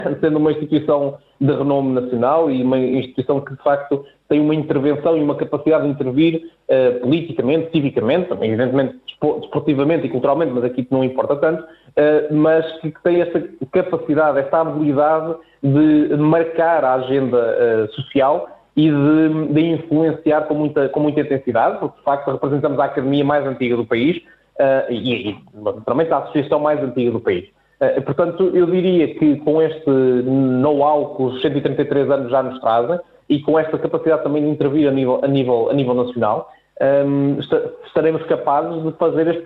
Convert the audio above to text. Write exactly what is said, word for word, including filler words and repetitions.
sendo uma instituição de renome nacional e uma instituição que, de facto, tem uma intervenção e uma capacidade de intervir uh, politicamente, civicamente, também, evidentemente, desportivamente e culturalmente, mas aqui não importa tanto, uh, mas que, que tem esta capacidade, esta habilidade de marcar a agenda uh, social e de, de influenciar com muita, com muita intensidade, porque, de facto, representamos a academia mais antiga do país uh, e, e, naturalmente, a associação mais antiga do país. Uh, portanto, eu diria que com este know-how que os cento e trinta e três anos já nos trazem e com esta capacidade também de intervir a nível, a nível, a nível nacional, um, estaremos capazes de fazer este